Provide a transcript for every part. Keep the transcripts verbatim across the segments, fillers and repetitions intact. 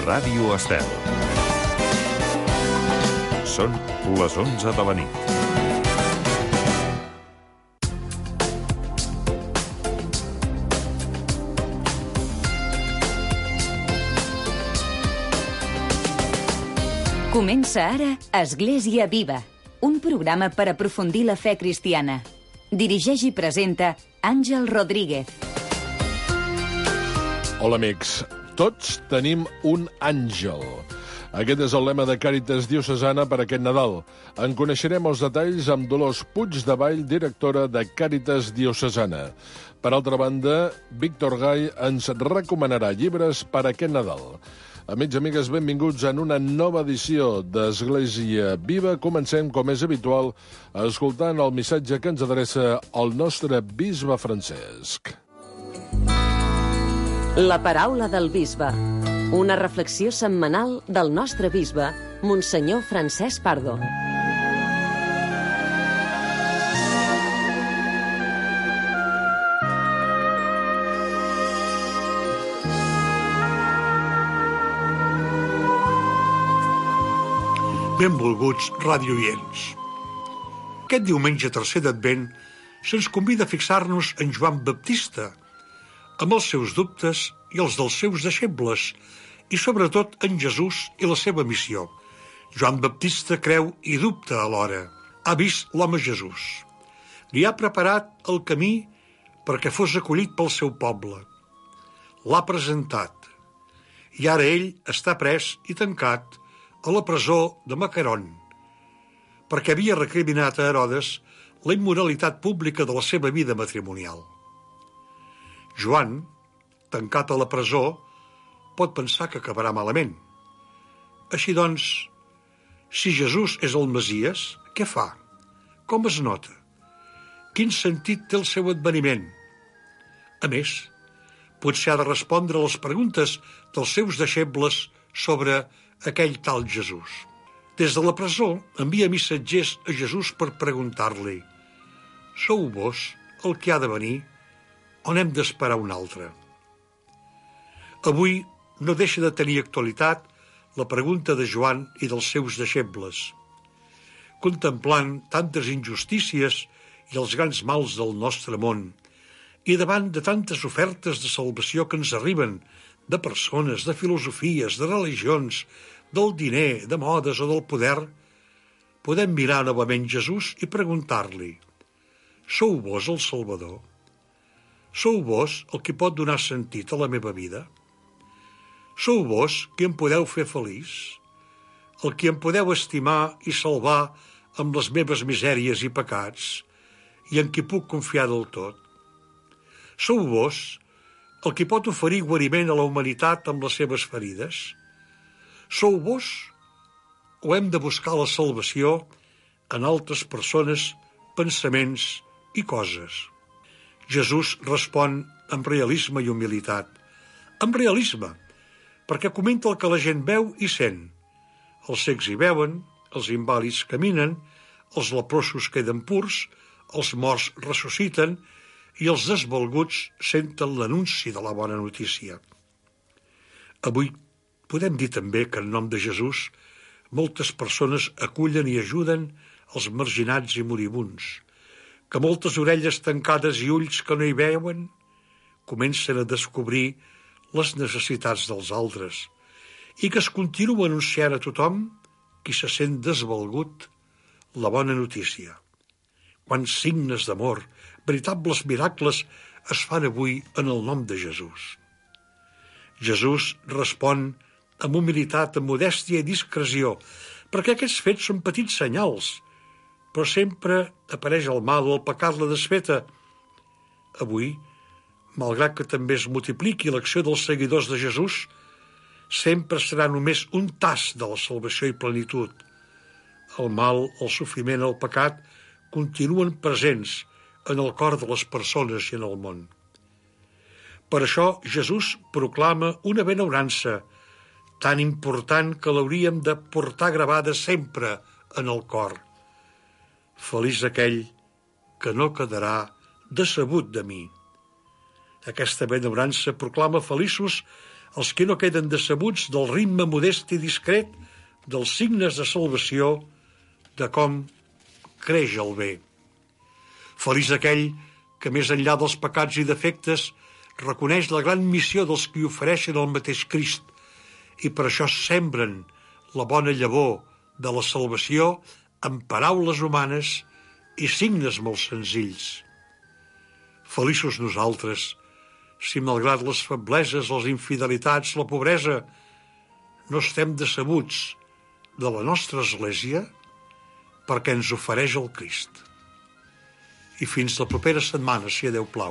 Ràdio Estel. Són les onze de la nit. Comença ara Església Viva, un programa per aprofundir la fe cristiana. Dirigeix i presenta Àngel Rodríguez. Hola, amics. Tots tenim un àngel. Aquest és el lema de Càritas Diocesana per aquest Nadal. En coneixerem els detalls amb Dolors Puigdevall, directora de Càritas Diocesana. Per altra banda, Víctor Gai ens recomanarà llibres per aquest Nadal. Amics i amigues, benvinguts en una nova edició d'Església Viva. Comencem, com és habitual, escoltant el missatge que ens adreça el nostre bisbe Francesc. La paraula del bisbe. Una reflexió setmanal del nostre bisbe, Monsenyor Francesc Pardo. Benvolguts radiooients. Aquest diumenge tercer d'Advent se'ns convida a fixar-nos en Joan Baptista, amb els seus dubtes i els dels seus deixebles, i sobretot en Jesús i la seva missió. Joan Baptista creu i dubta alhora. Ha vist l'home Jesús. Li ha preparat el camí perquè fos acollit pel seu poble. L'ha presentat. I ara ell està pres i tancat a la presó de Macaron, perquè havia recriminat a Herodes la immoralitat pública de la seva vida matrimonial. Joan, tancat a la presó, pot pensar que acabarà malament. Així doncs, si Jesús és el Messies, què fa? Com es nota? Quin sentit té el seu adveniment? A més, potser ha de respondre a les preguntes dels seus deixebles sobre aquell tal Jesús. Des de la presó envia missatgers a Jesús per preguntar-li: «Sou vos el que ha de venir o n'hem d'esperar un altre?» Avui no deixa de tenir actualitat la pregunta de Joan i dels seus deixebles. Contemplant tantes injustícies i els grans mals del nostre món, i davant de tantes ofertes de salvació que ens arriben de persones, de filosofies, de religions, del diner, de modes o del poder, podem mirar novament Jesús i preguntar-li: «Sou vos el Salvador? Sou vos el que pot donar sentit a la meva vida? Sou vos qui em podeu fer feliç? El qui em podeu estimar i salvar amb les meves misèries i pecats i en qui puc confiar del tot? Sou vos el qui pot oferir guariment a la humanitat amb les seves ferides? Sou vos o hem de buscar la salvació en altres persones, pensaments i coses?» Jesús respon amb realisme i humilitat. Amb realisme, perquè comenta el que la gent veu i sent. Els cecs hi veuen, els invàlids caminen, els leprosos queden purs, els morts ressusciten i els desvalguts senten l'anunci de la bona notícia. Avui podem dir també que en nom de Jesús moltes persones acullen i ajuden els marginats i moribunds, que moltes orelles tancades i ulls que no hi veuen comencen a descobrir les necessitats dels altres i que es continua anunciant a tothom qui se sent desvalgut la bona notícia. Quants signes d'amor, veritables miracles es fan avui en el nom de Jesús. Jesús respon amb humilitat, amb modèstia i discreció, perquè aquests fets són petits senyals, però sempre apareix el mal o el pecat, la desfeta. Avui, malgrat que també es multipliqui l'acció dels seguidors de Jesús, sempre serà només un tast de la salvació i plenitud. El mal, el sofriment, el pecat continuen presents en el cor de les persones i en el món. Per això Jesús proclama una benaurança tan important que l'hauríem de portar gravada sempre en el cor. Feliç aquell que no quedarà decebut de mi. Aquesta benaurança proclama feliços els que no queden decebuts del ritme modest i discret dels signes de salvació de com creix el bé. Feliç aquell que més enllà dels pecats i defectes reconeix la gran missió dels que ofereixen el mateix Crist i per això sembren la bona llavor de la salvació amb paraules humanes i signes molt senzills. Feliços nosaltres, si malgrat les febleses, les infidelitats, la pobresa, no estem decebuts de la nostra Església perquè ens ofereix el Crist. I fins la propera setmana, si a Déu plau.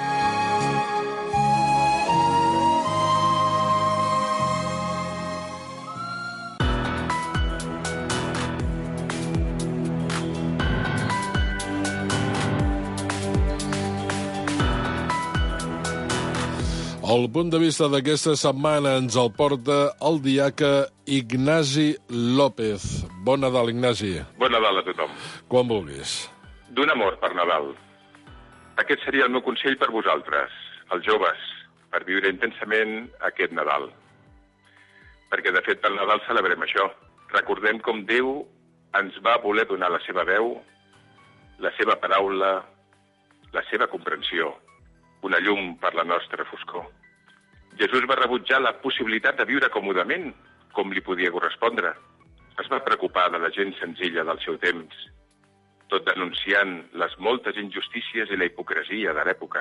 El punt de vista d'aquesta setmana ens el porta el diaca Ignasi López. Bon Nadal, Ignasi. Bon Nadal a tothom. Quan vulguis. D'un amor per Nadal. Aquest seria el meu consell per vosaltres, els joves, per viure intensament aquest Nadal. Perquè, de fet, pel Nadal celebrem això. Recordem com Déu ens va voler donar la seva veu, la seva paraula, la seva comprensió, una llum per la nostra foscor. Jesús va rebutjar la possibilitat de viure còmodament, com li podia correspondre. Es va preocupar de la gent senzilla del seu temps, tot denunciant les moltes injustícies i la hipocresia de l'època.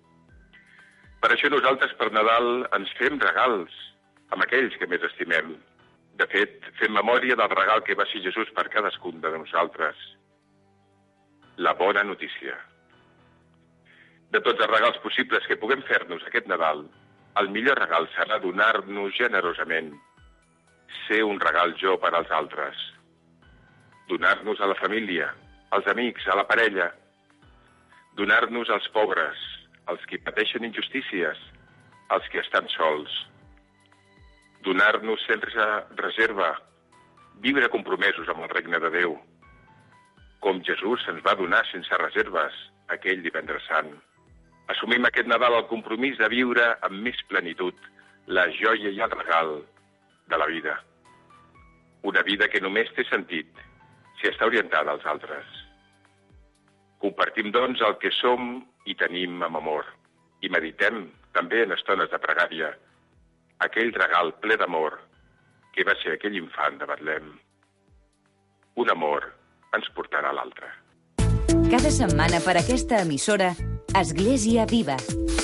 Per això nosaltres per Nadal ens fem regals amb aquells que més estimem. De fet, fem memòria del regal que va ser Jesús per cadascun de nosaltres. La bona notícia. De tots els regals possibles que puguem fer-nos aquest Nadal, el millor regal serà donar-nos generosament, ser un regal jo per als altres, donar-nos a la família, als amics, a la parella, donar-nos als pobres, als que pateixen injustícies, als que estan sols, donar-nos sense reserva, viure compromesos amb el regne de Déu, com Jesús ens va donar sense reserves aquell divendres sant. Assumim aquest Nadal el compromís de viure amb més plenitud la joia i el regal de la vida. Una vida que només té sentit si està orientada als altres. Compartim, doncs, el que som i tenim amb amor. I meditem, també en estones de pregària, aquell regal ple d'amor que va ser aquell infant de Betlem. Un amor ens portarà a l'altre. Cada setmana per aquesta emissora, Església Viva.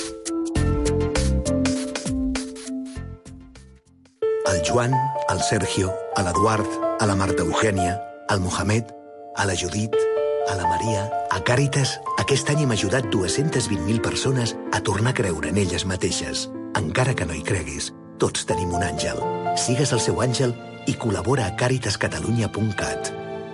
Al Joan, al Sergio, a l'Eduard, a la Marta Eugènia, al Mohamed, a la Judit, a la Maria... A Càritas, aquest any hem ajudat dues-centes vint mil persones a tornar a creure en elles mateixes. Encara que no hi creguis, tots tenim un àngel. Sigues el seu àngel i col·labora a càritas catalunya punt cat.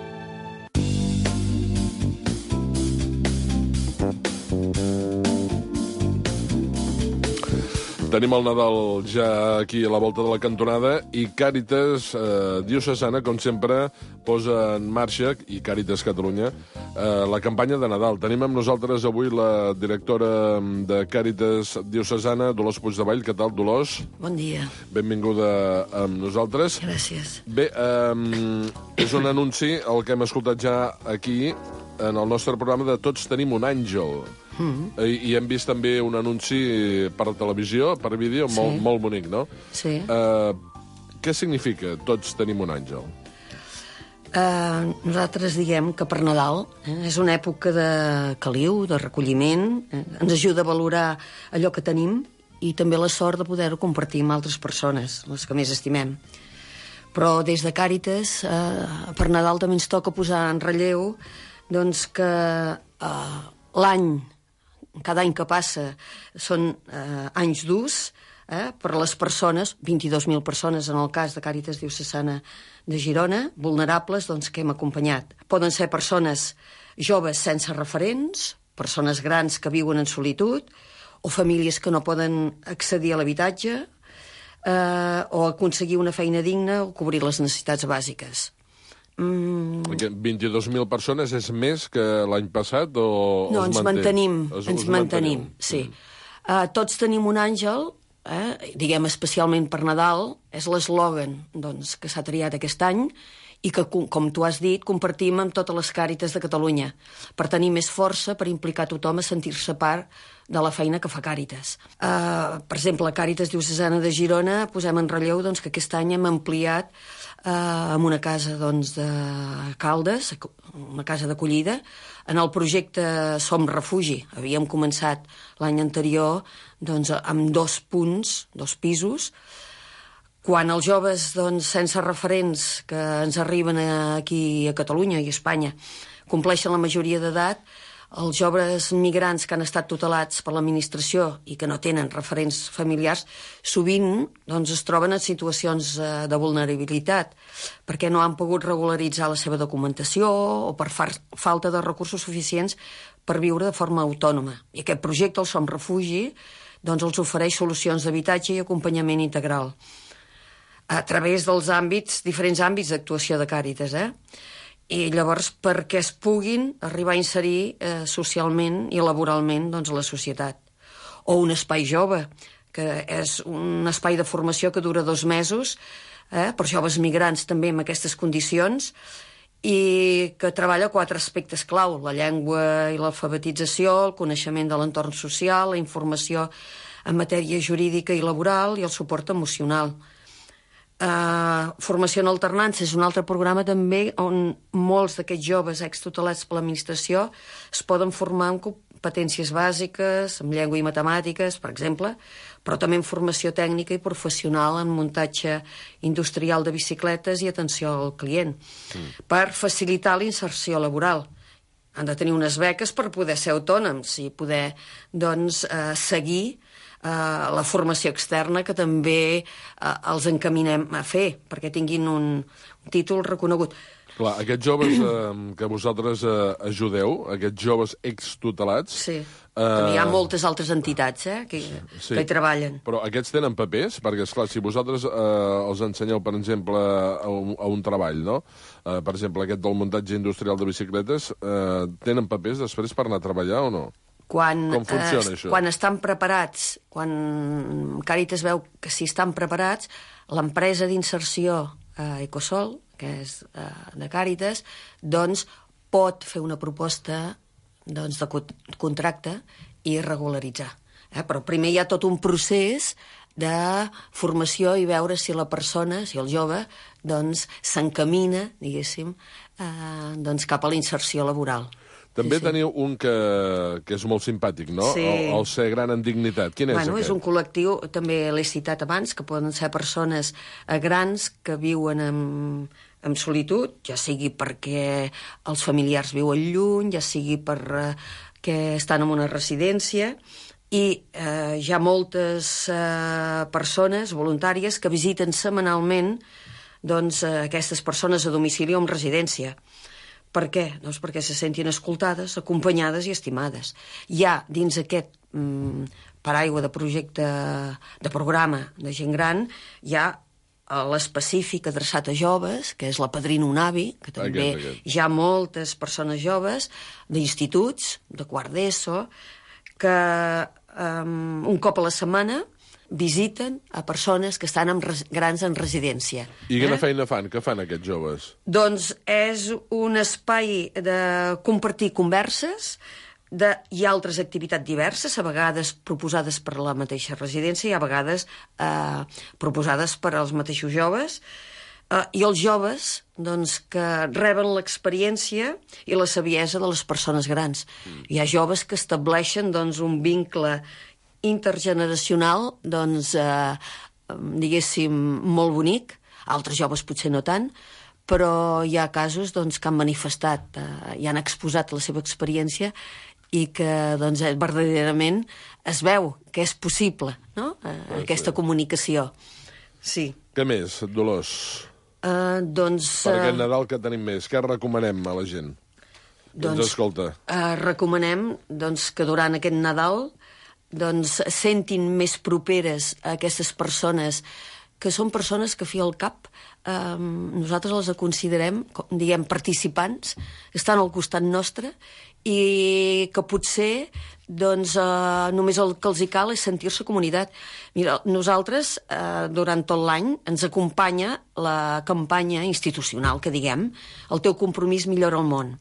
Tenim el Nadal ja aquí a la volta de la cantonada i Càritas eh, Diocesana, com sempre, posa en marxa, i Càritas Catalunya, eh, la campanya de Nadal. Tenim amb nosaltres avui la directora de Càritas Diocesana, Dolors Puigdevall. Què tal, Dolors? Bon dia. Benvinguda amb nosaltres. Gràcies. Bé, eh, és un anunci, el que hem escoltat ja aquí, en el nostre programa de Tots tenim un àngel. Mm-hmm. I, I hem vist també un anunci per televisió, per vídeo, sí. molt, molt bonic, no? Sí. Uh, què significa Tots tenim un àngel? Uh, nosaltres diguem que per Nadal eh, és una època de caliu, de recolliment, eh, ens ajuda a valorar allò que tenim i també la sort de poder-ho compartir amb altres persones, les que més estimem. Però des de Càritas, eh, per Nadal també ens toca posar en relleu doncs que eh, l'any, cada any que passa, són eh, anys durs eh, per a les persones, vint-i-dos mil persones en el cas de Càritas Diocesana de Girona, vulnerables, doncs, que hem acompanyat. Poden ser persones joves sense referents, persones grans que viuen en solitud, o famílies que no poden accedir a l'habitatge, eh, o aconseguir una feina digna o cobrir les necessitats bàsiques. Mm. vint-i-dos mil persones és més que l'any passat o no, es ens manté? mantenim, es, ens us mantenim, mantenim, sí. Mm. Uh, tots tenim un àngel, eh, diguem especialment per Nadal, és l'eslògan doncs, que s'ha triat aquest any i que, com tu has dit, compartim amb totes les Càritas de Catalunya per tenir més força, per implicar tothom a sentir-se part de la feina que fa Càritas. Uh, per exemple, a Càritas Diocesana de Girona posem en relleu doncs, que aquest any hem ampliat uh, amb una casa doncs, de Caldes, una casa d'acollida, en el projecte Som Refugi. Havíem començat l'any anterior doncs, amb dos punts, dos pisos. Quan els joves doncs, sense referents que ens arriben aquí a Catalunya i a Espanya compleixen la majoria d'edat, els joves migrants que han estat tutelats per l'administració i que no tenen referents familiars, sovint doncs, es troben en situacions eh, de vulnerabilitat perquè no han pogut regularitzar la seva documentació o per far, falta de recursos suficients per viure de forma autònoma. I aquest projecte, el Som Refugi, doncs, els ofereix solucions d'habitatge i acompanyament integral a través dels àmbits, diferents àmbits d'actuació de Càritas, eh? I llavors perquè es puguin arribar a inserir eh, socialment i laboralment doncs, a la societat. O un espai jove, que és un espai de formació que dura dos mesos, eh, per joves migrants també en aquestes condicions, i que treballa quatre aspectes clau: la llengua i l'alfabetització, el coneixement de l'entorn social, la informació en matèria jurídica i laboral i el suport emocional. Uh, formació en alternança és un altre programa també on molts d'aquests joves extutelats per l'administració es poden formar en competències bàsiques, en llengua i matemàtiques, per exemple, però també en formació tècnica i professional en muntatge industrial de bicicletes i atenció al client, mm. per facilitar la inserció laboral. Han de tenir unes beques per poder ser autònoms i poder doncs, uh, seguir Uh, la formació externa que també uh, els encaminem a fer, perquè tinguin un, un títol reconegut. Clar, aquests joves eh, que vosaltres eh, ajudeu, aquests joves extutelats... Sí, eh... també hi ha moltes altres entitats eh, que, sí. que hi treballen. Però aquests tenen papers? Perquè, esclar, si vosaltres eh, els ensenyeu, per exemple, a un, a un treball, no? Eh, per exemple, aquest del muntatge industrial de bicicletes, eh, tenen papers després per anar a treballar o no? Quan, Com funciona, eh, això? Quan estan preparats, quan Càritas veu que si estan preparats, l'empresa d'inserció eh, Ecosol, que és eh, de Càritas, doncs pot fer una proposta doncs, de contracte i regularitzar. Eh? Però primer hi ha tot un procés de formació i veure si la persona, si el jove, doncs s'encamina, diguéssim, eh, doncs cap a la inserció laboral. També sí, sí. teniu un que, que és molt simpàtic, no? Sí. El, el Ser Gran en Dignitat. Quin és bueno, aquest? És un col·lectiu, també l'he citat abans, que poden ser persones grans que viuen en, en solitud, ja sigui perquè els familiars viuen lluny, ja sigui perquè estan en una residència, i eh, hi ha moltes eh, persones voluntàries que visiten setmanalment doncs, eh, aquestes persones a domicili o en residència. Per què? Doncs perquè se sentin escoltades, acompanyades i estimades. Hi ha, dins aquest mm, paraigua de projecte, de programa de gent gran, hi ha l'específic adreçat a joves, que és la Padrina un avi, que també aquest, aquest. Hi ha moltes persones joves d'instituts, de quart d'ESO, que um, un cop a la setmana visiten a persones que estan en res, grans en residència. I quina eh? feina fan? Què fan aquests joves? Doncs és un espai de compartir converses, de, hi ha altres activitats diverses, a vegades proposades per la mateixa residència i a vegades eh, proposades per als mateixos joves, eh, i els joves doncs, que reben l'experiència i la saviesa de les persones grans. Mm. Hi ha joves que estableixen doncs, un vincle intergeneracional, doncs, eh, diguéssim, molt bonic. Altres joves potser no tant, però hi ha casos doncs, que han manifestat eh, i han exposat la seva experiència i que doncs, verdaderament es veu que és possible, no? eh, ah, aquesta sí. comunicació. Sí. Què més, Dolors? Uh, doncs, per aquest Nadal que tenim més? Què recomanem a la gent? Doncs, doncs escolta. Uh, recomanem doncs, que durant aquest Nadal doncs, sentin més properes a aquestes persones que són persones que, fi al cap, eh, nosaltres les considerem, diguem, participants, que estan al costat nostre i que potser doncs, eh, només el que els hi cal és sentir-se comunitat. Mira, nosaltres, eh, durant tot l'any, ens acompanya la campanya institucional, que diguem, el teu compromís millora el món.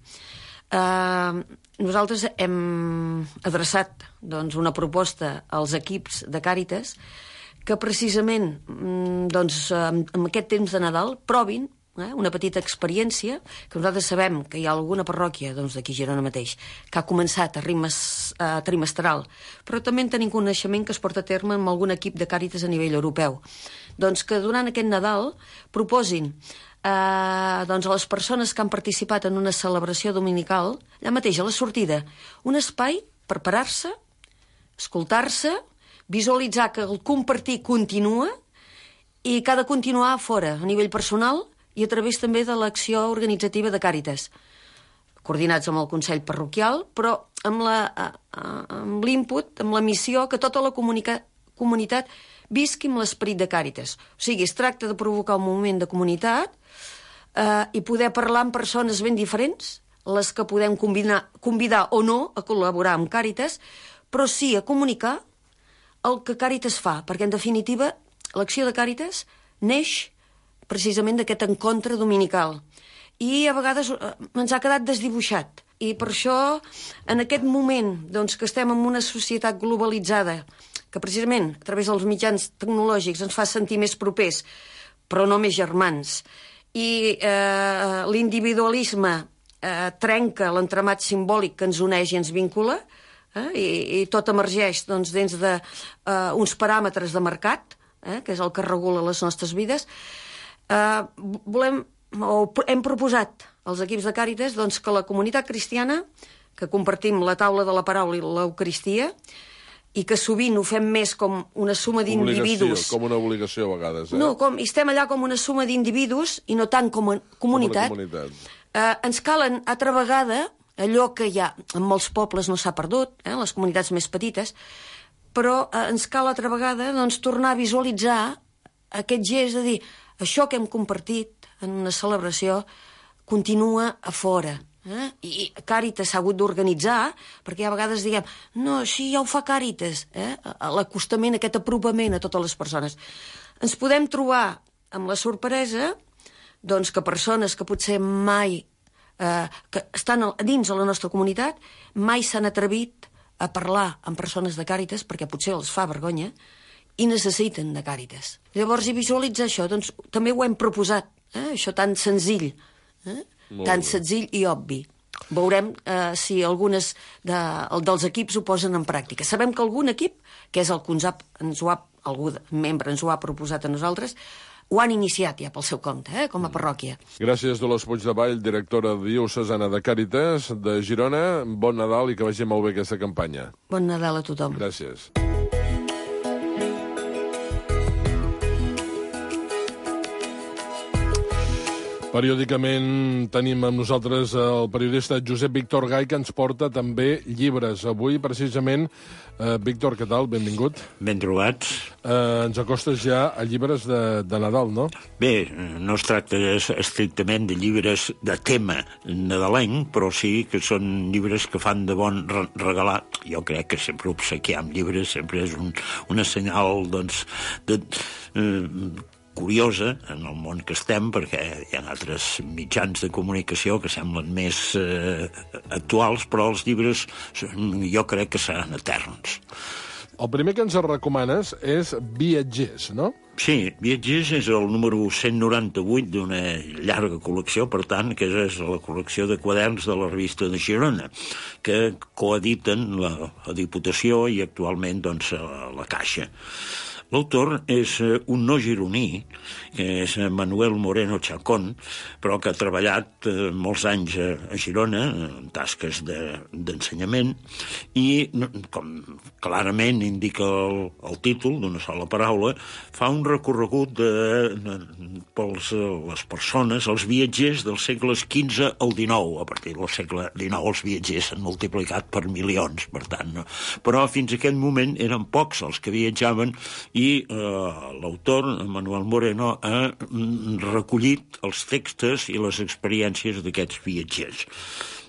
Eh, nosaltres hem adreçat doncs, una proposta als equips de Càritas que precisament doncs, en aquest temps de Nadal provin eh, una petita experiència, que nosaltres sabem que hi ha alguna parròquia doncs, d'aquí a Girona mateix que ha començat a ritme eh, trimestral, però també en tenim coneixement que es porta a terme amb algun equip de Càritas a nivell europeu. Doncs que durant aquest Nadal proposin eh, doncs a les persones que han participat en una celebració dominical, allà mateix, a la sortida, un espai per parar-se, escoltar-se, visualitzar que el compartir continua i que ha de continuar a fora, a nivell personal i a través també de l'acció organitzativa de Càritas, coordinats amb el Consell Parroquial, però amb l'input, amb la missió que tota la comunica, comunitat visqui amb l'esperit de Càritas. O sigui, es tracta de provocar un moment de comunitat eh, i poder parlar amb persones ben diferents, les que podem combinar, convidar o no a col·laborar amb Càritas, però sí a comunicar el que Càritas fa, perquè en definitiva l'acció de Càritas neix precisament d'aquest encontre dominical. I a vegades eh, ens ha quedat desdibuixat. I per això, en aquest moment doncs, que estem en una societat globalitzada, que precisament a través dels mitjans tecnològics ens fa sentir més propers, però no més germans, i eh, l'individualisme eh, trenca l'entramat simbòlic que ens uneix i ens vincula, eh, i, i tot emergeix doncs, dins d'uns de, uh, paràmetres de mercat, eh, que és el que regula les nostres vides. Uh, volem, o hem proposat als equips de Càritas doncs, que la comunitat cristiana, que compartim la taula de la paraula i l'Eucaristia, i que sovint ho fem més com una suma d'individus... Com una obligació a vegades, eh? No, com, estem allà com una suma d'individus i no tant com a comunitat. Com una comunitat. Uh, ens calen, altra vegada, allò que ja en molts pobles no s'ha perdut, eh, les comunitats més petites, però uh, ens cal altra vegada doncs, tornar a visualitzar aquest gest de dir això que hem compartit en una celebració continua a fora. Eh? I Càritas s'ha hagut d'organitzar perquè a vegades diguem no, sí, ja ho fa Càritas, eh? L'acostament, aquest apropament a totes les persones. Ens podem trobar amb la sorpresa doncs, que persones que potser mai eh, que estan dins de la nostra comunitat mai s'han atrevit a parlar amb persones de Càritas perquè potser els fa vergonya i necessiten de Càritas. Llavors, i visualitzar això, doncs també ho hem proposat, eh? Això tan senzill, eh? tan senzill i obvi. Veurem eh, si algunes de, dels equips ho posen en pràctica. Sabem que algun equip, que és el que ens ha, ens ho ha, algú membre ens ho ha proposat a nosaltres, ho han iniciat ja pel seu compte, eh, com a parròquia. Gràcies, Dolors Puigdevall, directora diocesana de Càritas de Girona. Bon Nadal i que vagi molt bé aquesta campanya. Bon Nadal a tothom. Gràcies. Periòdicament tenim amb nosaltres el periodista Josep Víctor Gai, que ens porta també llibres. Avui, precisament, eh, Víctor, què tal? Benvingut. Ben trobats. Eh, ens acostes ja a llibres de, de Nadal, no? Bé, no es tracta estrictament de llibres de tema nadalenc, però sí que són llibres que fan de bon regalar. Jo crec que sempre obsequiar amb llibres sempre és un, una senyal, doncs, de... Eh, curiosa en el món que estem, perquè hi ha altres mitjans de comunicació que semblen més eh, actuals, però els llibres jo crec que seran eterns. El primer que ens recomanes és Viatgers, no? Sí, Viatgers és el número cent noranta-vuit d'una llarga col·lecció, per tant, que és la col·lecció de quaderns de la revista de Girona, que coediten la, la Diputació i actualment doncs, la, la Caixa. L'autor és un no gironí, que és Manuel Moreno Chacón, però que ha treballat molts anys a Girona, en tasques d'ensenyament, i, com clarament indica el, el títol, d'una sola paraula, fa un recorregut de, per les persones, els viatgers dels segles quinze al dinou. A partir del segle dinou els viatgers s'han multiplicat per milions, per tant. No? Però fins a aquest moment eren pocs els que viatjaven i eh, l'autor, Manuel Moreno, ha recollit els textos i les experiències d'aquests viatgers.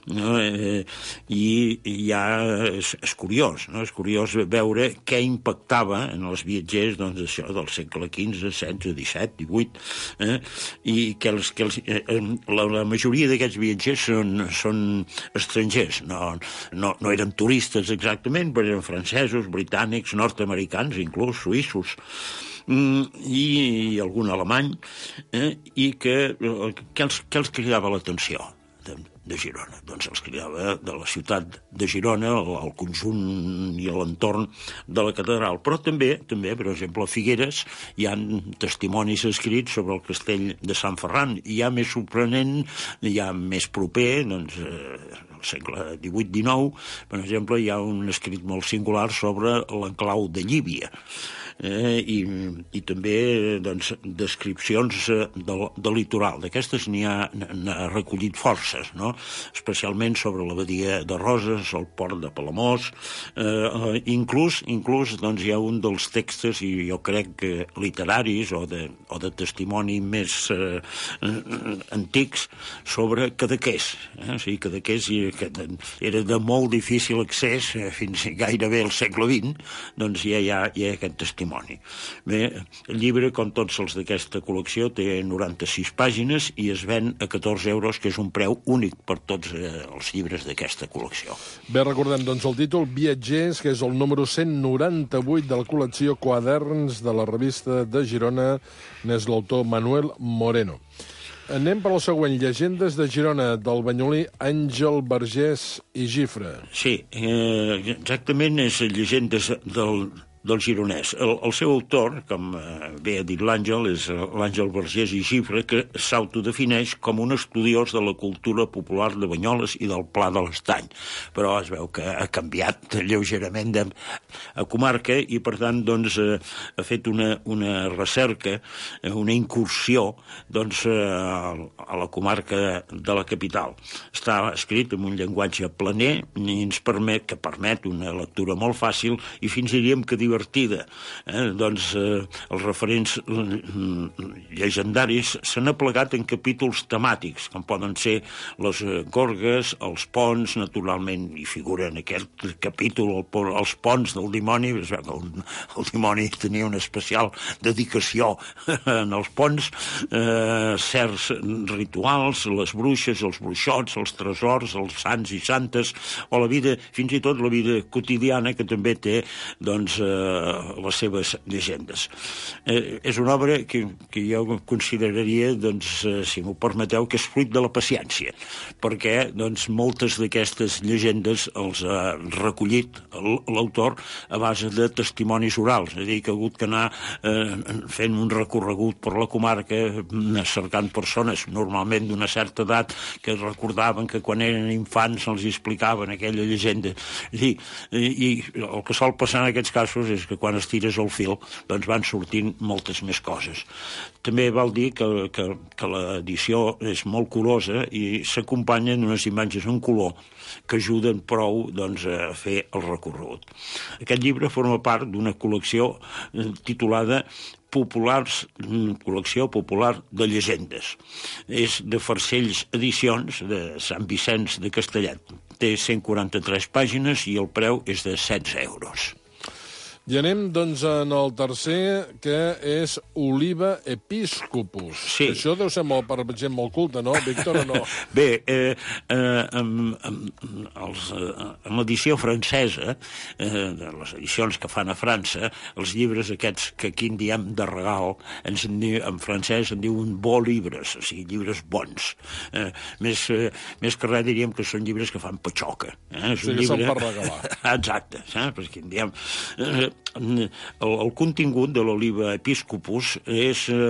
no? eh, i ja és, és curiós, no? És curiós veure què impactava en els viatgers, doncs, això del segle quinze, setze, disset, divuit, eh? I que, els, que els, eh, la, la majoria d'aquests viatgers són, són estrangers, no, no, no eren turistes exactament, però eren francesos, britànics, nord-americans, inclús suïssos, mm, i, i algun alemany, eh? I que, que, els, que els cridava l'atenció de, de Girona. Doncs els cridava de la ciutat de Girona, el, el conjunt i l'entorn de la catedral. Però també, també, per exemple, a Figueres hi ha testimonis escrits sobre el castell de Sant Ferran. I hi ha més sorprenent, hi ha més proper, doncs, eh, al segle divuit dinou, per exemple, hi ha un escrit molt singular sobre l'enclau de Llívia. Eh, i, i també doncs, descripcions eh, del, del litoral. D'aquestes n'hi ha, n'ha recollit forces, no? Especialment sobre la badia de Roses, el port de Palamós, eh, inclús, inclús doncs, hi ha un dels textos, i jo crec que literaris o de, o de testimoni més eh, antics, sobre Cadaqués. Eh? O sigui, Cadaqués que era de molt difícil accés eh, fins gairebé al segle vint, doncs ja hi ha, hi ha aquest testimoni. Bé, el llibre, com tots els d'aquesta col·lecció, té noranta-sis pàgines i es ven a catorze euros, que és un preu únic per tots eh, els llibres d'aquesta col·lecció. Bé, recordem, doncs, el títol Viatgers, que és el número cent noranta-vuit de la col·lecció Quaderns de la revista de Girona, n'és l'autor Manuel Moreno. Anem per al següent, Llegendes de Girona, del banyolí Àngel Vergés i Gifre. Sí, eh, exactament és Llegendes del... del gironès. El, el seu autor, com eh, bé ha dit l'Àngel, és l'Àngel Vergés i Gifre, que s'autodefineix com un estudiós de la cultura popular de Banyoles i del Pla de l'Estany. Però es veu que ha canviat lleugerament de, a comarca i, per tant, doncs, eh, ha fet una, una recerca, una incursió doncs, eh, a la comarca de la capital. Està escrit en un llenguatge planer i ens permet, que permet una lectura molt fàcil i fins diríem que divertida. Eh? Doncs eh, els referents llegendaris s'han aplegat en capítols temàtics, com poden ser les gorgues, els ponts, naturalment, hi figura en aquest capítol el, els ponts del dimoni. Es veu que el, el dimoni tenia una especial dedicació en els ponts, eh, certs rituals, les bruixes, els bruixots, els tresors, els sants i santes, o la vida, fins i tot la vida quotidiana, que també té, doncs, eh, les seves llegendes. Eh, és una obra que, que jo consideraria, doncs, eh, si m'ho permeteu, que és fruit de la paciència, perquè doncs, moltes d'aquestes llegendes els ha recollit l'autor a base de testimonis orals, és a dir, que ha hagut que anar eh, fent un recorregut per la comarca, cercant persones, normalment d'una certa edat, que recordaven que quan eren infants els explicaven aquella llegenda. És a dir, i, i el que sol passar en aquests casos és que quan estires el fil doncs van sortint moltes més coses. També val dir que, que, que l'edició és molt curosa i s'acompanya d'unes imatges en color que ajuden prou doncs, a fer el recorregut. Aquest llibre forma part d'una col·lecció titulada Populars, col·lecció popular de llegendes. És de Farcells Edicions, de Sant Vicenç de Castellet. Té cent quaranta-tres pàgines i el preu és de setze euros. I anem, doncs, en el tercer, que és Oliva Episcopus. Sí. Això deu ser molt, per gent molt culta, no, Víctor, o no? Bé, eh, eh, amb, amb, els, eh, amb l'edició francesa, eh, de les edicions que fan a França, els llibres aquests que aquí en diem de regal, ens en, diu, en francès en diuen beaux llibres, o sigui, llibres bons. Eh, més, eh, més que res diríem que són llibres que fan patxoca. Eh? És sí, que llibre... són per regalar. Exacte, eh? Perquè en diem... Eh, El, el contingut de l'Oliva Episcopus és eh,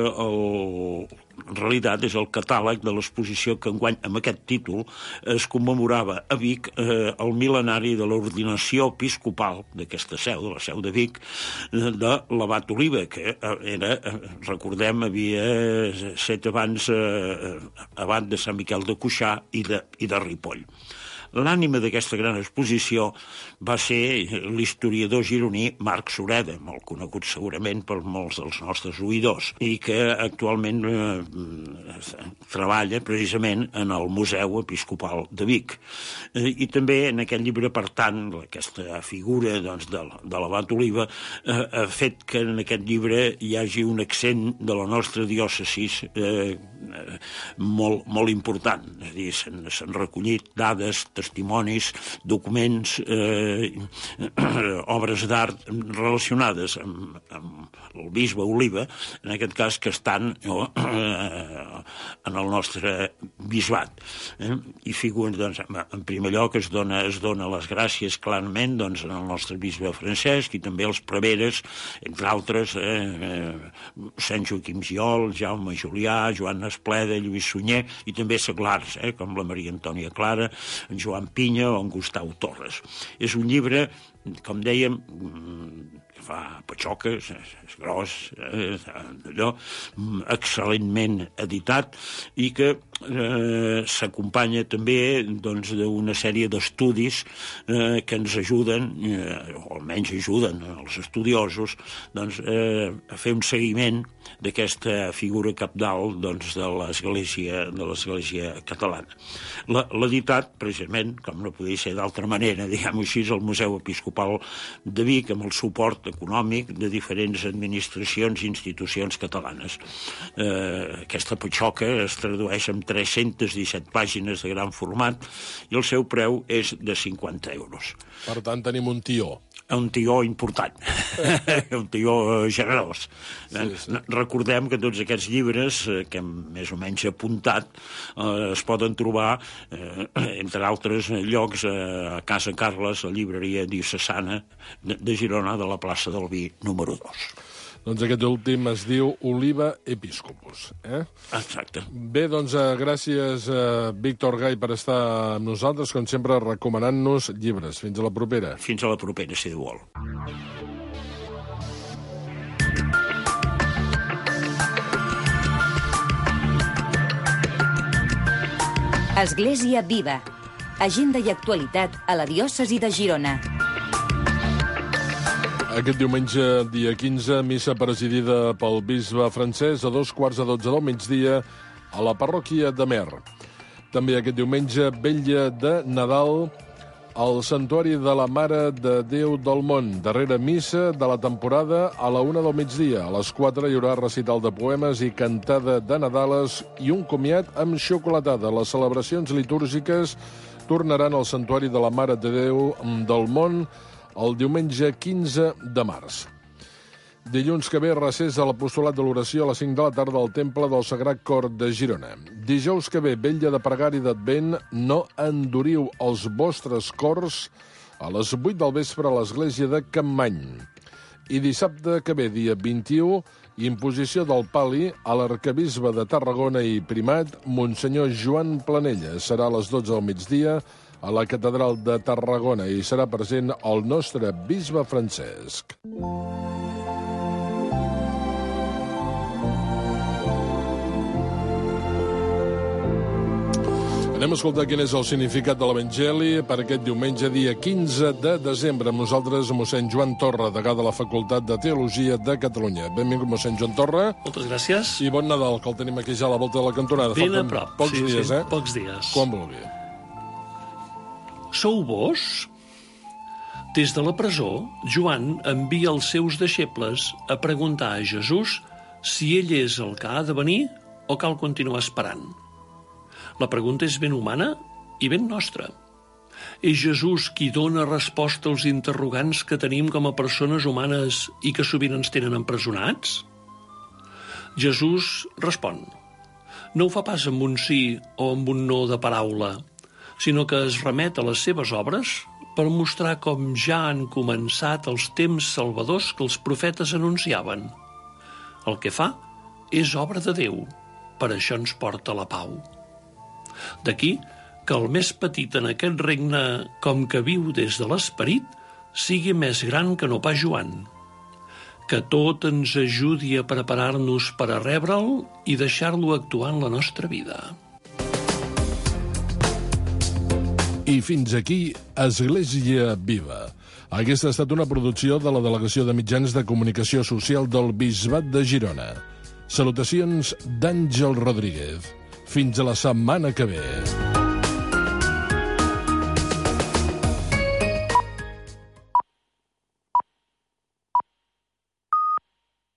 el, en realitat és el catàleg de l'exposició que enguany amb aquest títol es commemorava a Vic eh, el mil·lenari de l'ordinació episcopal d'aquesta seu, de la seu de Vic, de l'abat Oliva, que era, recordem, havia set abans eh, abat de Sant Miquel de Cuixà i de, i de Ripoll. L'ànima d'aquesta gran exposició va ser l'historiador gironí Marc Sureda, molt conegut segurament per molts dels nostres oïdors, i que actualment eh, treballa precisament en el Museu Episcopal de Vic. Eh, I també en aquest llibre, per tant, aquesta figura doncs, de, de l'abat Oliva eh, ha fet que en aquest llibre hi hagi un accent de la nostra diòcesis eh, molt, molt important. És a dir, s'han recollit dades, testimonis, documents, eh, obres d'art relacionades amb, amb el bisbe Oliva, en aquest cas que estan eh, en el nostre bisbat. Eh? I figuren, doncs, en primer lloc es dona, es dona les gràcies clarament doncs, al nostre bisbe Francesc i també als preveres, entre altres, eh, eh, Sant Joaquim Giol, Jaume Julià, Joan Espleda, Lluís Sunyer, i també seglars, eh, com la Maria Antònia Clara, en Joan Pinya o en Gustau Torres. És un llibre, com dèiem, que fa patxoques, és gros, eh, allò, excel·lentment editat, i que eh, s'acompanya també doncs, d'una sèrie d'estudis eh, que ens ajuden, eh, o almenys ajuden els estudiosos, doncs, eh, a fer un seguiment d'aquesta figura cabdal doncs, de l'Església de l'Església catalana. L'editat, precisament, com no podia ser d'altra manera, diguem-ho així, el Museu Episcopal de Vic, amb el suport econòmic de diferents administracions i institucions catalanes. Eh, aquesta patxoca es tradueix en tres-centes disset pàgines de gran format i el seu preu és de cinquanta euros. Per tant, tenim un tió. Un tió important, un tió generós. Sí, sí. Recordem que tots aquests llibres que hem més o menys apuntat eh, es poden trobar, eh, entre altres llocs, eh, a Casa Carles, la llibreria diocesana de, de Girona, de la plaça del Vi número dos. Doncs aquest últim es diu Oliva Episcopus. Eh? Exacte. Bé, doncs eh, gràcies, eh, Víctor Gai, per estar amb nosaltres, com sempre, recomanant-nos llibres. Fins a la propera. Fins a la propera, si Déu vol. Església Viva. Agenda i actualitat a la diòcesi de Girona. Aquest diumenge, dia quinze, missa presidida pel bisbe Francesc a dos quarts de dotze del migdia a la parròquia de Mer. També aquest diumenge, vetlla de Nadal al Santuari de la Mare de Déu del Món. Darrera missa de la temporada a la una del migdia. A les quatre hi haurà recital de poemes i cantada de Nadales i un comiat amb xocolatada. Les celebracions litúrgiques tornaran al Santuari de la Mare de Déu del Món el diumenge quinze de març. Dilluns que ve, recés a l'apostolat de l'oració a les cinc de la tarda al Temple del Sagrat Cor de Girona. Dijous que ve, vetlla de pregària d'Advent, no enduriu els vostres cors a les vuit del vespre a l'església de Campmany. I dissabte que ve, dia vint-i-u, imposició del pal·li a l'arquebisbe de Tarragona i primat, Monsenyor Joan Planella. Serà a les dotze del migdia a la catedral de Tarragona i serà present el nostre bisbe Francesc. Anem a escoltar quin és el significat de l'Evangeli per aquest diumenge, dia quinze de desembre. Amb nosaltres, mossèn Joan Torra, degà de la Facultat de Teologia de Catalunya. Benvingut, mossèn Joan Torra. Moltes gràcies. I bon Nadal, que el tenim aquí ja a la volta de la cantonada. Ben a prop. Pocs sí, dies, sí, eh? Pocs dies. Quan vulgui. Sou vos? Des de la presó, Joan envia els seus deixebles a preguntar a Jesús si ell és el que ha de venir o cal continuar esperant. La pregunta és ben humana i ben nostra. És Jesús qui dona resposta als interrogants que tenim com a persones humanes i que sovint ens tenen empresonats? Jesús respon. No ho fa pas amb un sí o amb un no de paraula, sinó que es remet a les seves obres per mostrar com ja han començat els temps salvadors que els profetes anunciaven. El que fa és obra de Déu, per això ens porta la pau. D'aquí que el més petit en aquest regne, com que viu des de l'esperit, sigui més gran que no pas Joan. Que tot ens ajudi a preparar-nos per a rebre'l i deixar-lo actuar en la nostra vida. I fins aquí Església Viva. Aquesta ha estat una producció de la Delegació de Mitjans de Comunicació Social del Bisbat de Girona. Salutacions d'Àngel Rodríguez. Fins a la setmana que ve.